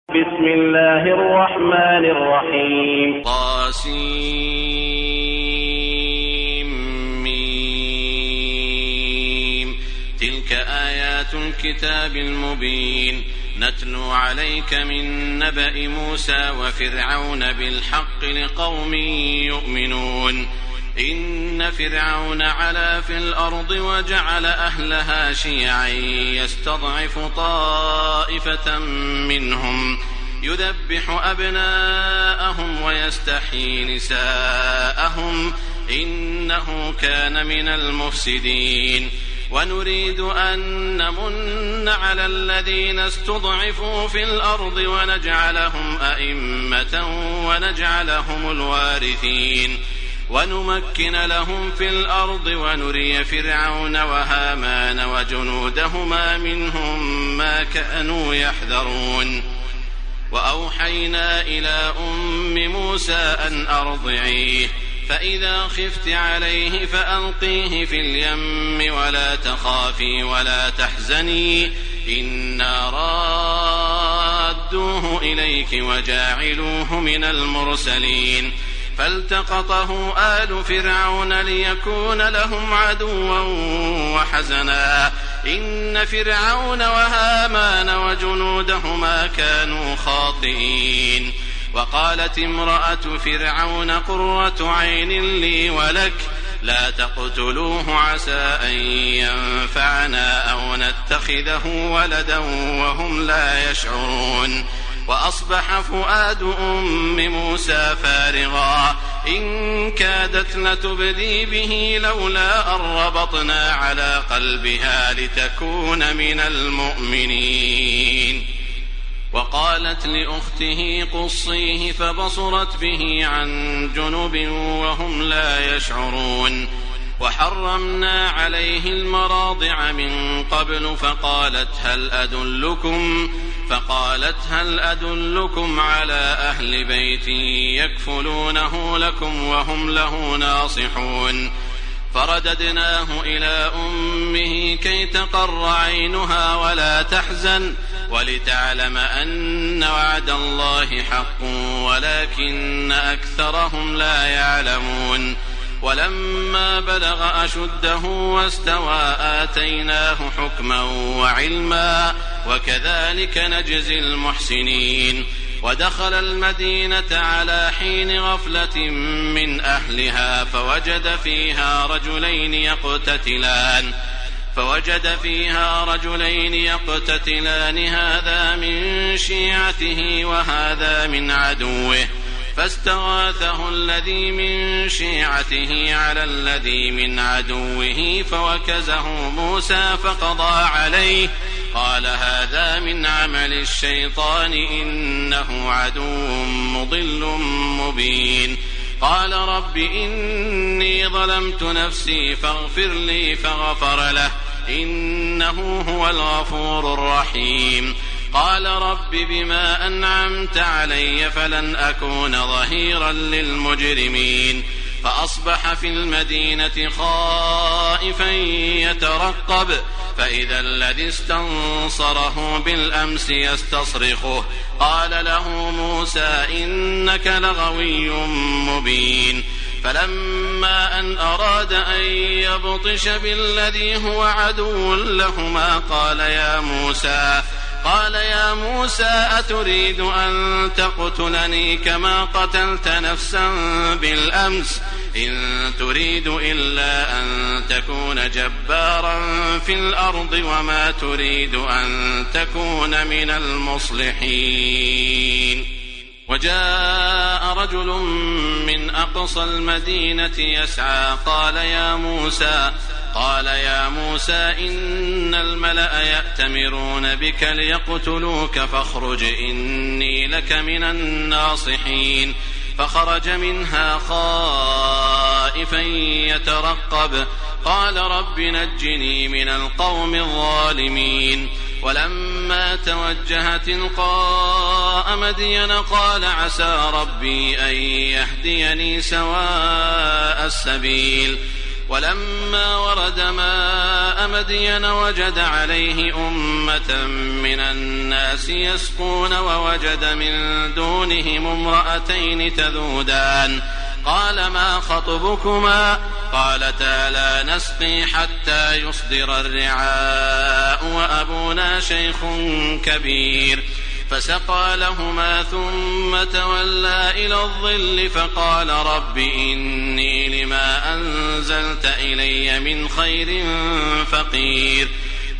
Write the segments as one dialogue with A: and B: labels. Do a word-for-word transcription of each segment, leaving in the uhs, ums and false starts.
A: بسم الله الرحمن الرحيم.
B: طاسيم. تلك آيات الكتاب المبين نتلو عليك من نبأ موسى وفرعون بالحق لقوم يؤمنون. إن فرعون علا في الأرض وجعل أهلها شيعا يستضعف طائفة منهم يذبح أبناءهم ويستحيي نساءهم إنه كان من المفسدين. ونريد أن نمن على الذين استضعفوا في الأرض ونجعلهم أئمة ونجعلهم الوارثين ونمكن لهم في الأرض ونري فرعون وهامان وجنودهما منهم ما كانوا يحذرون. وأوحينا إلى أم موسى أن أرضعيه فإذا خفت عليه فألقيه في اليم ولا تخافي ولا تحزني إنا رادوه إليك وجاعلوه من المرسلين. فالتقطه آل فرعون ليكون لهم عدوا وحزنا إن فرعون وهامان وجنودهما كانوا خاطئين. وقالت امرأة فرعون قرة عين لي ولك لا تقتلوه عسى أن ينفعنا أو نتخذه ولدا وهم لا يشعرون. وأصبح فؤاد أم موسى فارغا إن كادت لتبدي به لولا أن ربطنا على قلبها لتكون من المؤمنين. وقالت لأخته قصيه فبصرت به عن جنب وهم لا يشعرون. وحرمنا عليه المراضع من قبل فقالت هل أدلكم فقالت هل أدلكم على أهل بيت يكفلونه لكم وهم له ناصحون. فرددناه إلى أمه كي تقر عينها ولا تحزن ولتعلم أن وعد الله حق ولكن أكثرهم لا يعلمون. ولما بلغ أشده واستوى آتيناه حكما وعلما وكذلك نجزي المحسنين. ودخل المدينة على حين غفلة من أهلها فوجد فيها رجلين يقتتلان فوجد فيها رجلين يقتتلان هذا من شيعته وهذا من عدوه فاستغاثه الذي من شيعته على الذي من عدوه فوكزه موسى فقضى عليه قال هذا من عمل الشيطان إنه عدو مضل مبين. قال رب إني ظلمت نفسي فاغفر لي فغفر له إنه هو الغفور الرحيم. قال رب بما أنعمت علي فلن أكون ظهيرا للمجرمين. فأصبح في المدينة خائفا يترقب فإذا الذي استنصره بالأمس يستصرخه قال له موسى إنك لغوي مبين. فلما أن أراد أن يبطش بالذي هو عدو لهما قال يا موسى قال يا موسى أتريد أن تقتلني كما قتلت نفسا بالأمس إن تريد إلا أن تكون جبارا في الأرض وما تريد أن تكون من المصلحين. وجاء رجل من أقصى المدينة يسعى قال يا موسى قال يا موسى إن الملأ يأتمرون بك ليقتلوك فاخرج إني لك من الناصحين. فخرج منها خائفا يترقب قال رب نجني من القوم الظالمين. ولما توجه تلقاء مدين قال عسى ربي أن يهديني سواء السبيل. ولما ورد ماء مدين وجد عليه أمة من الناس يسقون ووجد من دونهم امرأتين تذودان قال ما خطبكما قالتا لا نسقي حتى يصدر الرعاء وأبونا شيخ كبير فسقى لهما ثم تولى إلى الظل فقال رب إني لما أنزلت إلي من خير فقير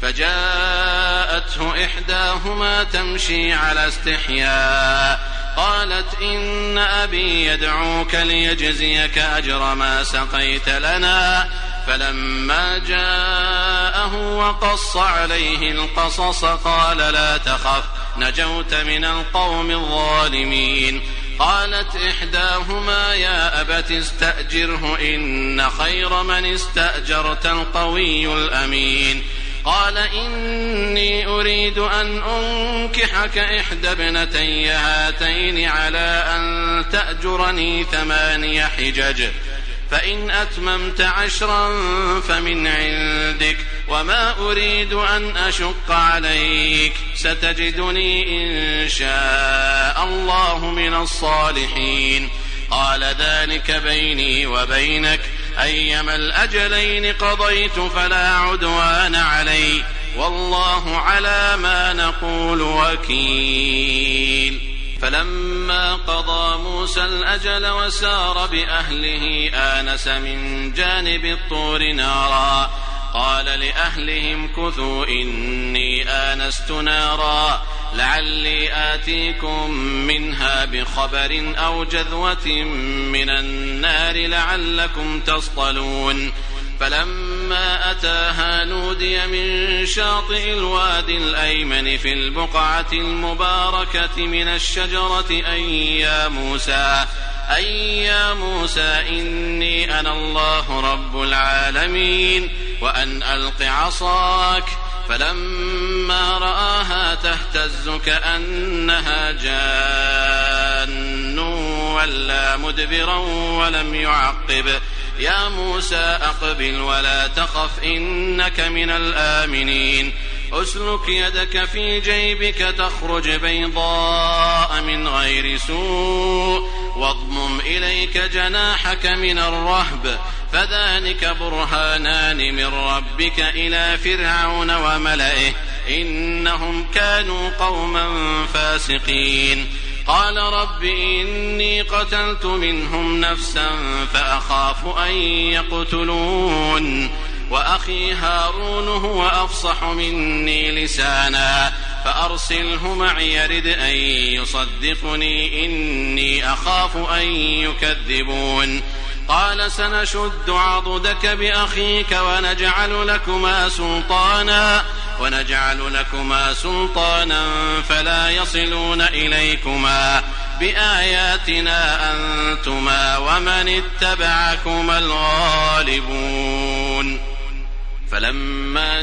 B: فجاءته إحداهما تمشي على استحياء قالت إن أبي يدعوك ليجزيك أجر ما سقيت لنا فلما جاءه وقص عليه القصص قال لا تخف نجوت من القوم الظالمين قالت إحداهما يا أبت استأجره إن خير من استأجرت القوي الأمين قال إني أريد أن أنكحك إحدى ابنتي هاتين على أن تأجرني ثماني حجج فإن أتممت عشرا فمن عندك وما أريد أن أشق عليك ستجدني إن شاء الله من الصالحين قال ذلك بيني وبينك أيما الأجلين قضيت فلا عدوان علي والله على ما نقول وكيل فلما قضى موسى الأجل وسار بأهله آنس من جانب الطور نارا قال لأهلهم كثوا إني آنست نارا لعلي آتيكم منها بخبر أو جذوة من النار لعلكم تصطلون فلما أتاها نودي من شاطئ الوادي الأيمن في البقعة المباركة من الشجرة أي يا موسى أي يا موسى إني أنا الله رب العالمين وأن ألق عصاك فلما رآها تهتز كأنها جان ولا مدبرا ولم يعقب يا موسى أقبل ولا تخف إنك من الآمنين أسلك يدك في جيبك تخرج بيضاء من غير سوء واضمم إليك جناحك من الرهب فذلك برهانان من ربك إلى فرعون وملئه إنهم كانوا قوما فاسقين قال رب إني قتلت منهم نفسا فأخاف أن يقتلون وأخي هارون هو أفصح مني لسانا فأرسله معي يرد أن يصدقني إني أخاف أن يكذبون قال سنشد عضدك بأخيك ونجعل لكما سلطانا ونجعل لكما سلطانا فلا يصلون إليكما بآياتنا أنتما ومن اتبعكما الغالبون فلما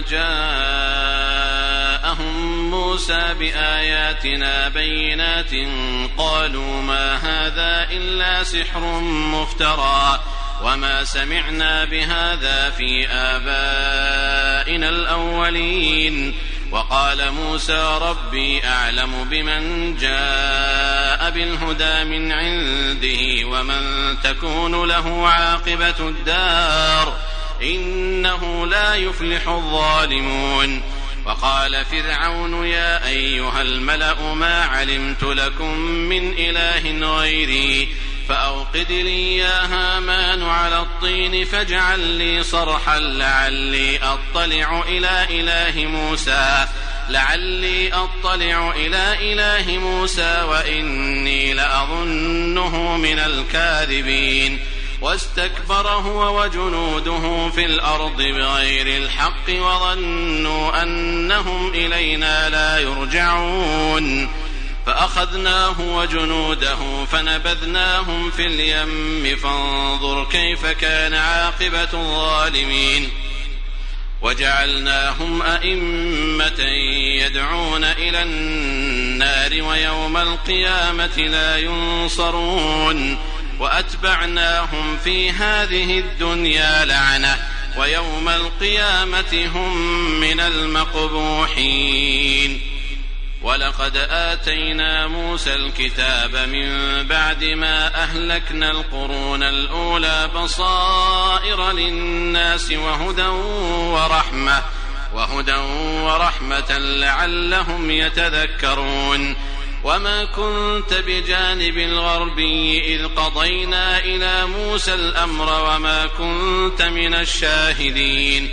B: جاءهم موسى بآياتنا بينات قالوا ما هذا إلا سحر مفترى وما سمعنا بهذا في آبائنا الأولين وقال موسى ربي أعلم بمن جاء بالهدى من عنده ومن تكون له عاقبة الدار إنه لا يفلح الظالمون وقال فرعون يا أيها الملأ ما علمت لكم من إله غيري فأوقد لي يا هامان على الطين فاجعل لي صرحا لعلي أطلع إلى إله موسى لعلي أطلع إلى إله موسى وإني لأظنه من الكاذبين واستكبر هو وجنوده في الأرض بغير الحق وظنوا أنهم إلينا لا يرجعون فأخذناه وجنوده فنبذناهم في اليم فانظر كيف كان عاقبة الظالمين وجعلناهم أئمة يدعون إلى النار ويوم القيامة لا ينصرون وأتبعناهم في هذه الدنيا لعنة ويوم القيامة هم من المقبوحين. ولقد آتينا موسى الكتاب من بعد ما أهلكنا القرون الأولى بصائر للناس وهدى ورحمة وهدى ورحمة لعلهم يتذكرون. وما كنت بجانب الغربي إذ قضينا إلى موسى الأمر وما كنت من الشاهدين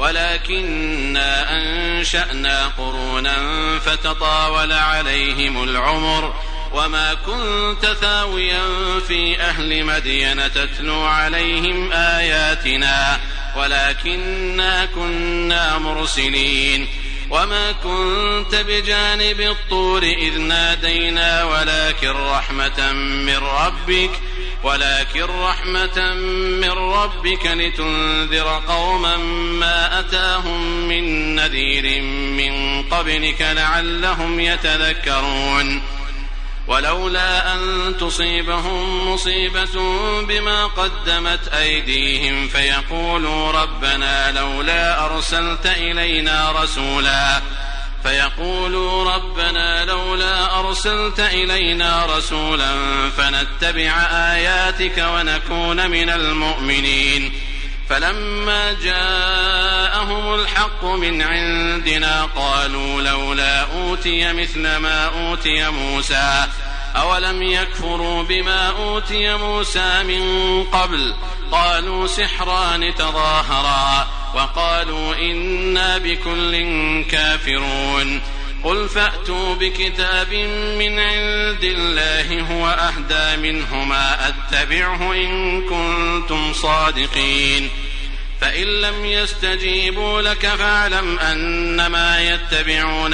B: ولكننا أنشأنا قرونا فتطاول عليهم العمر وما كنت ثاويا في أهل مدين تتلو عليهم آياتنا ولكننا كنا مرسلين. وما كنت بجانب الطور إذ نادينا ولكن رحمة من ربك ولكن رحمة من ربك لتنذر قوما ما أتاهم من نذير من قبلك لعلهم يتذكرون. ولولا أن تصيبهم مصيبة بما قدمت أيديهم فيقولوا ربنا لولا أرسلت إلينا رسولا فيقولوا ربنا لولا أرسلت إلينا رسولا فنتبع آياتك ونكون من المؤمنين. فلما جاءهم الحق من عندنا قالوا لولا أوتي مثل ما أوتي موسى أولم يكفروا بما أوتي موسى من قبل قالوا سحران تظاهرا وقالوا إنا بكل كافرون. قل فأتوا بكتاب من عند الله هو أهدى منهما أتبعه إن كنتم صادقين. فإن لم يستجيبوا لك فاعلم أنما يتبعون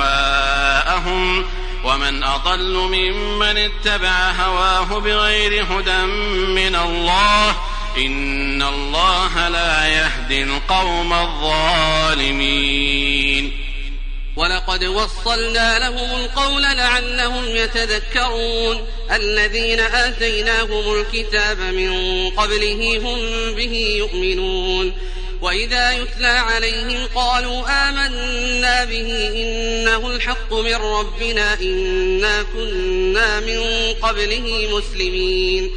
B: أهواءهم ومن أضل ممن اتبع هواه بغير هدى من الله إن الله لا يهدي القوم الظالمين.
C: ولقد وصلنا لهم القول لعلهم يتذكرون. الذين آتيناهم الكتاب من قبله هم به يؤمنون. وإذا يتلى عليهم قالوا آمنا به إنه الحق من ربنا إنا كنا من قبله مسلمين.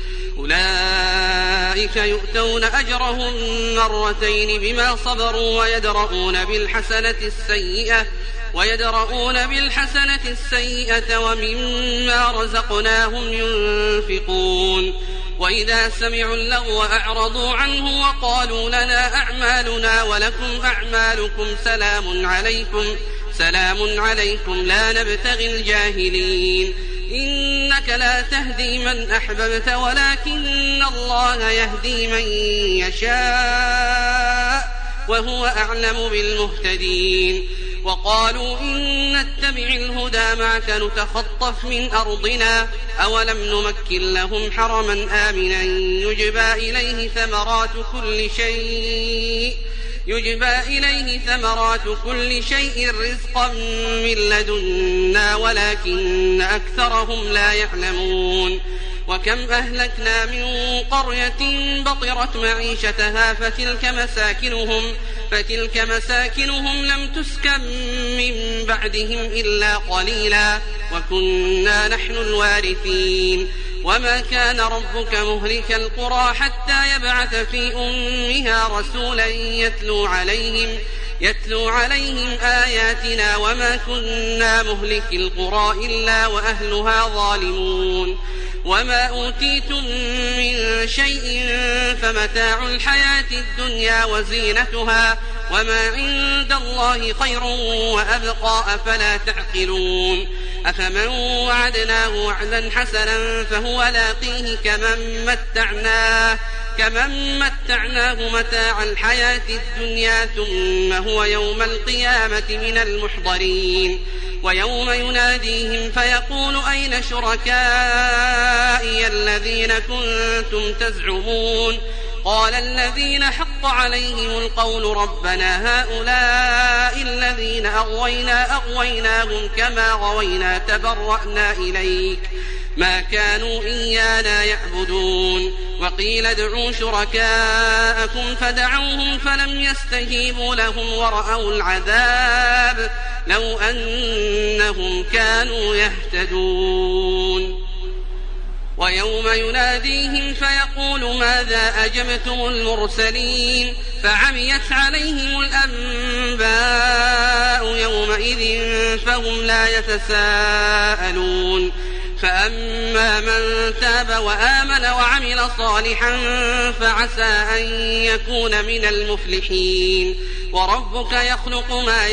C: أولئك يؤتون أجرهم مرتين بما صبروا ويدرؤون بالحسنة السيئة ويدرؤون بالحسنة السيئة ومما رزقناهم ينفقون. وإذا سمعوا اللغو أعرضوا عنه وقالوا لنا أعمالنا ولكم أعمالكم سلام عليكم سلام عليكم لا نبتغي الجاهلين. إنك لا تهدي من أحببت ولكن الله يهدي من يشاء وهو أعلم بالمهتدين. وقالوا إن نتبع الهدى معك نتخطف من أرضنا أولم نمكن لهم حرما آمنا يجبى إليه ثمرات كل شيء يجبى إليه ثمرات كل شيء رزقا من لدنا ولكن أكثرهم لا يعلمون. وكم أهلكنا من قرية بطرت معيشتها فتلك مساكنهم فتلك مساكنهم لم تسكن من بعدهم إلا قليلا وكنا نحن الوارثين. وما كان ربك مهلك القرى حتى يبعث في أمها رسولا يتلو عليهم يتلو عليهم آياتنا وما كنا مهلك القرى إلا وأهلها ظالمون. وما أوتيتم من شيء فمتاع الحياة الدنيا وزينتها وما عند الله خير وأبقى أفلا تعقلون. أفمن وعدناه وعدا حسنا فهو لاقيه كمن متعناه كمن متعناه متاع الحياة الدنيا ثم هو يوم القيامة من المحضرين. ويوم يناديهم فيقول أين شركائي الذين كنتم تزعمون قال الذين حق عليهم القول ربنا هؤلاء الذين أغوينا أغويناهم كما غوينا تبرأنا إليك ما كانوا إيانا يعبدون وقيل ادعوا شركاءكم فدعوهم فلم يستجيبوا لهم ورأوا العذاب لو أنهم كانوا يهتدون ويوم يناديهم فيقول ماذا أجبتم المرسلين فعميت عليهم الأنباء يومئذ فهم لا يتساءلون فأما من تاب وآمن وعمل صالحا فعسى أن يكون من المفلحين وربك يخلق ما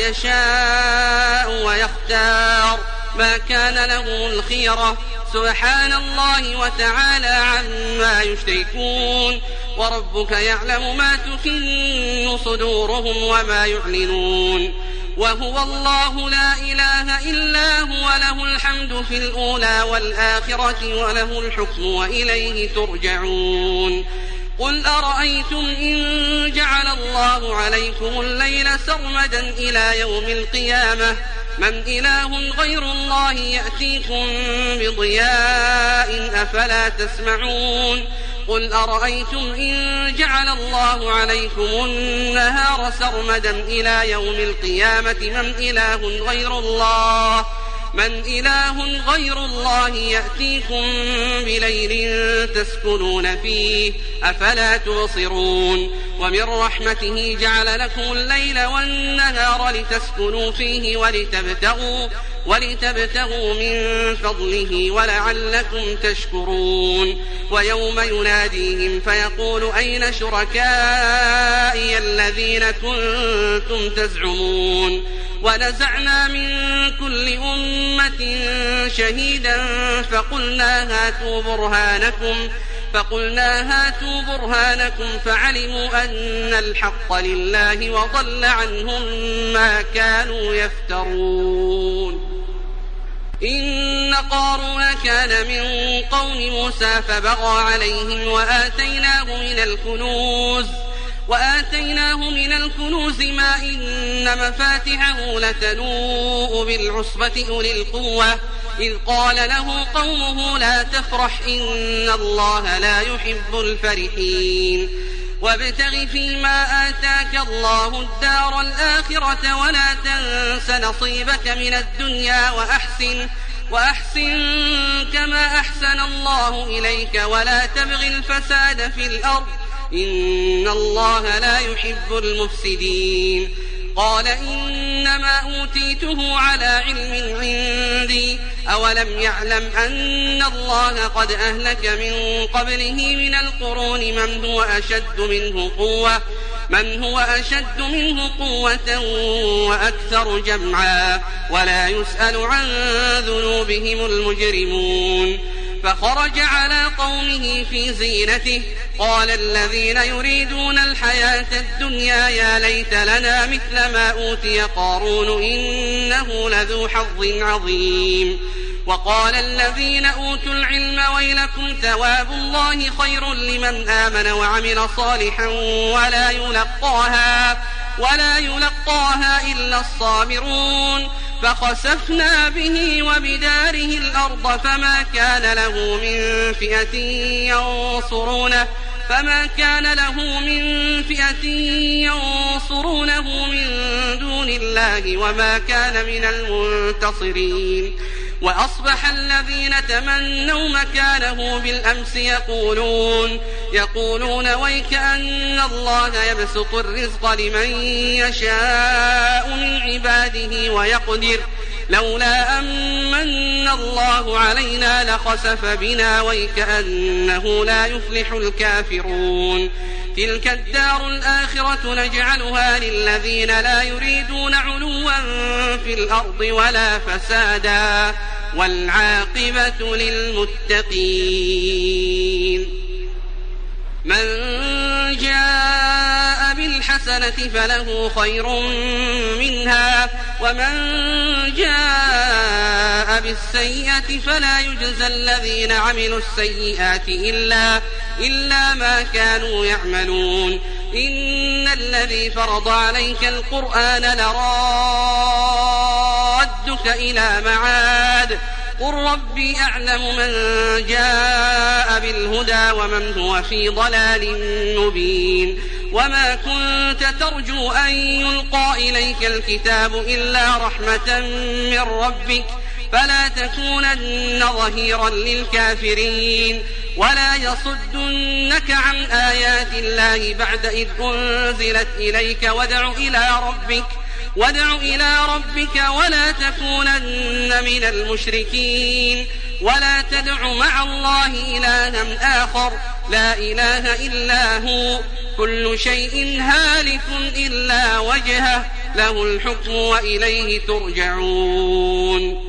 C: يشاء ويختار ما كان له الخيرة سبحان الله وتعالى عما يشركون وربك يعلم ما تكن صدورهم وما يعلنون وهو الله لا إله إلا هو له الحمد في الأولى والآخرة وله الحكم وإليه ترجعون قل أرأيتم إن جعل الله عليكم الليل سرمدا إلى يوم القيامة من إله غير الله يأتيكم بضياء أفلا تسمعون قل أرأيتم إن جعل الله عليكم النهار سرمدا إلى يوم القيامة من إله غير الله من إله غير الله يأتيكم بليل تسكنون فيه أفلا تبصرون ومن رحمته جعل لكم الليل والنهار لتسكنوا فيه ولتبتغوا ولتبتغوا من فضله ولعلكم تشكرون ويوم يناديهم فيقول أين شركائي الذين كنتم تزعمون ونزعنا من كل أمة شهيدا فقلنا هاتوا برهانكم فقلنا هاتوا برهانكم فعلموا أن الحق لله وضل عنهم ما كانوا يفترون إن قارون كان من قوم موسى فبغى عليهم وآتيناه من الكنوز وآتيناه من الكنوز ما إن مفاتحه لتنوء بالعصبة أولي القوة إذ قال له قومه لا تفرح إن الله لا يحب الفرحين وابتغ فيما آتاك الله الدار الآخرة ولا تنس نصيبك من الدنيا وأحسن وأحسن كما أحسن الله إليك ولا تبغ الفساد في الأرض إن الله لا يحب المفسدين قال إنما أوتيته على علم عندي أولم يعلم أن الله قد أهلك من قبله من القرون من هو أشد منه قوة من هو أشد منه قوة وأكثر جمعا ولا يسأل عن ذنوبهم المجرمون فخرج على قومه في زينته قال الذين يريدون الحياة الدنيا يا ليت لنا مثل ما أوتي قارون إنه لذو حظ عظيم وقال الذين أوتوا العلم ويلكم ثواب الله خير لمن آمن وعمل صالحا ولا يلقاها ولا يلقاها إلا الصابرون فخسفنا به وبداره الأرض فما كان له من فئة ينصرونه فما كان له من فئة ينصرونه من دون الله وما كان من المنتصرين وأصبح الذين تمنوا مكانه بالأمس يقولون يقولون ويك أن الله يبسط الرزق لمن يشاء من عباده ويقدر لولا أمن الله علينا لخسف بنا ويكأنه لا يفلح الكافرون تلك الدار الآخرة نجعلها للذين لا يريدون علوا في الأرض ولا فسادا والعاقبة للمتقين من جاء بالحسنة فله خير منها ومن جاء جاء بالسيئة فلا يجزى الذين عملوا السيئات إلا, إلا ما كانوا يعملون. إن الذي فرض عليك القرآن لرادك إلى معاد قل ربي أعلم من جاء بالهدى ومن هو في ضلال مبين. وما كنت ترجو أن يلقى إليك الكتاب إلا رحمة من ربك فلا تكونن ظهيرا للكافرين. ولا يصدنك عن آيات الله بعد إذ أنزلت إليك وادع إلى ربك وادع إلى ربك ولا تكونن من المشركين. ولا تدع مع الله إلها آخر لا إله إلا هو كل شيء هالك إلا وجهه له الحكم وإليه ترجعون.